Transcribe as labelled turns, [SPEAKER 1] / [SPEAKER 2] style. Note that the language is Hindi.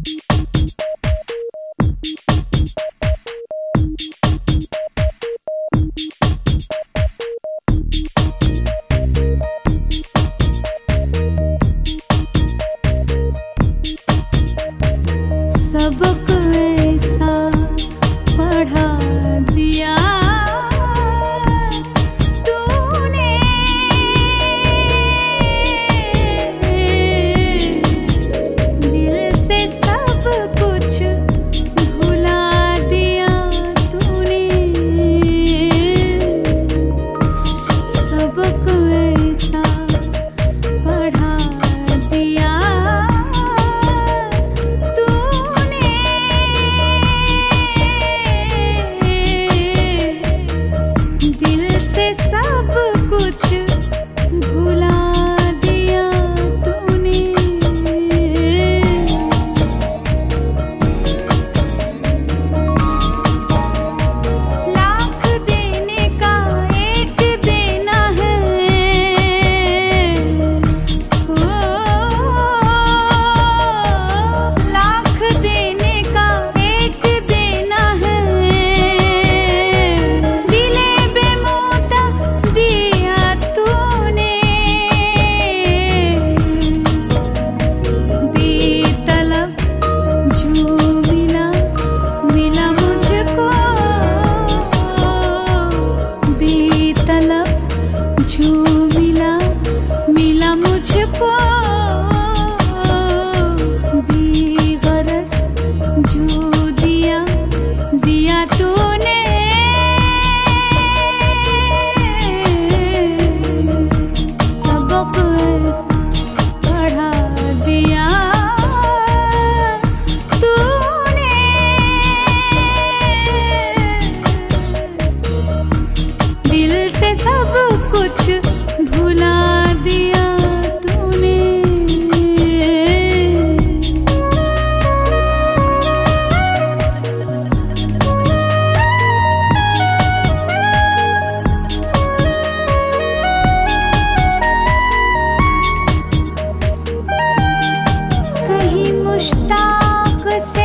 [SPEAKER 1] सबक ऐसा पढ़ा दिया तूने, दिल से सब कुछ भुला दिया तूने। सबक ऐसा पढ़ा दिया दिल से सब कुछ भुला दिया तूने। लाख देने का एक देना है, ओ, लाख देने का एक देना है। दिले बेमोता दिया तूने, बेतलब जो मिला मिला मुझको, बेतलब जो मिला मिला मुझको, बेगरज जो दिया दिया तूने। सबक ऐसा पढ़ा दिया तूने, दिल से सब कुछ भुला दिया तूने। कहीं मुश्ताक से